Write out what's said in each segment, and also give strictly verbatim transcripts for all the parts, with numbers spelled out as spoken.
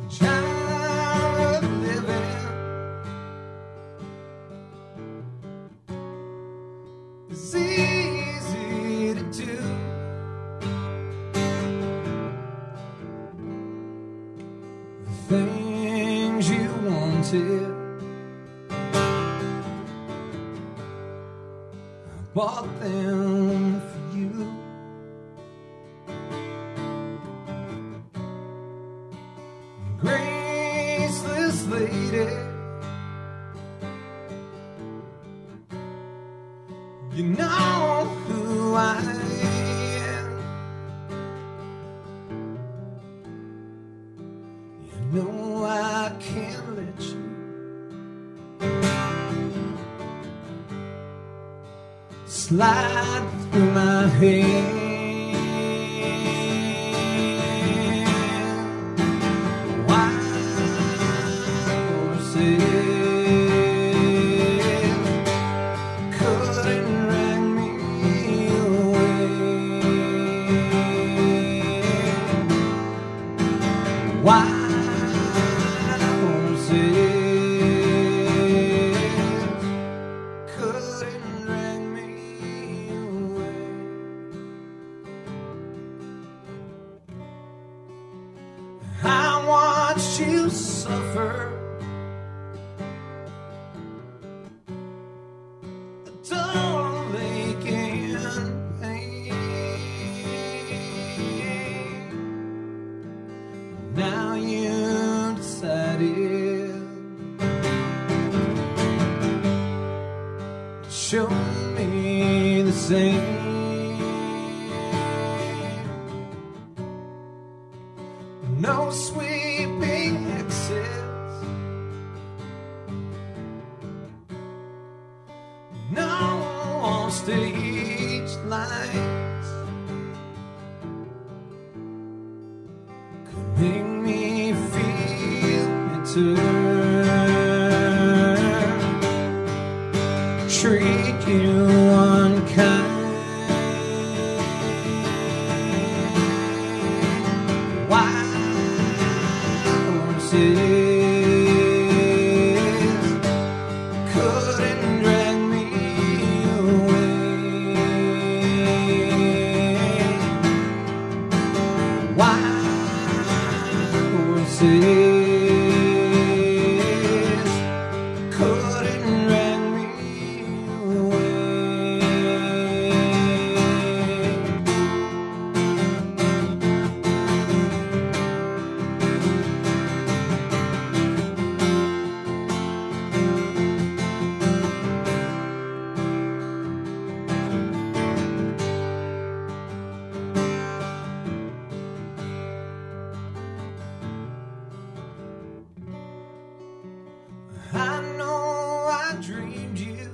child of living is easy to do. The things you wanted, I bought them for you. Graceless lady, you know who I am. You know I can't let you slide through my head. I watched you suffer, a dull aching pain. Now you decided to show me the same. No sweeping exits, no on-stage lights could make me feel bitter, treat you unkind. Couldn't drag me away. Wild horses couldn't drag me I know I dreamed you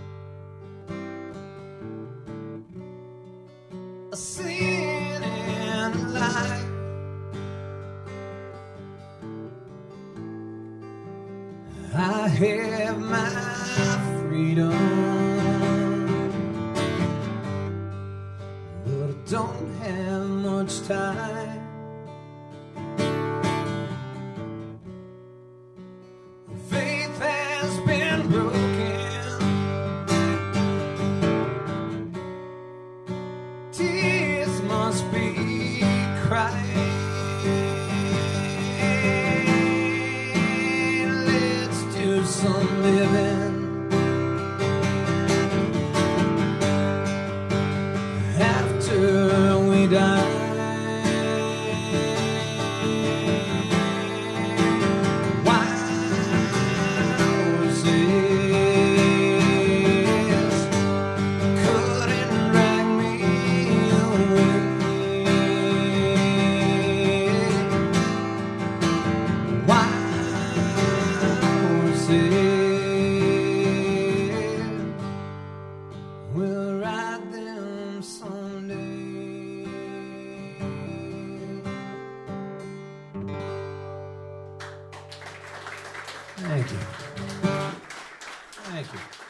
a sin and a lie. I have my freedom, but I don't have much time. Faith has been broken, tears must be crying. Let's do some living after we die. We'll ride them someday. Thank you. Thank you.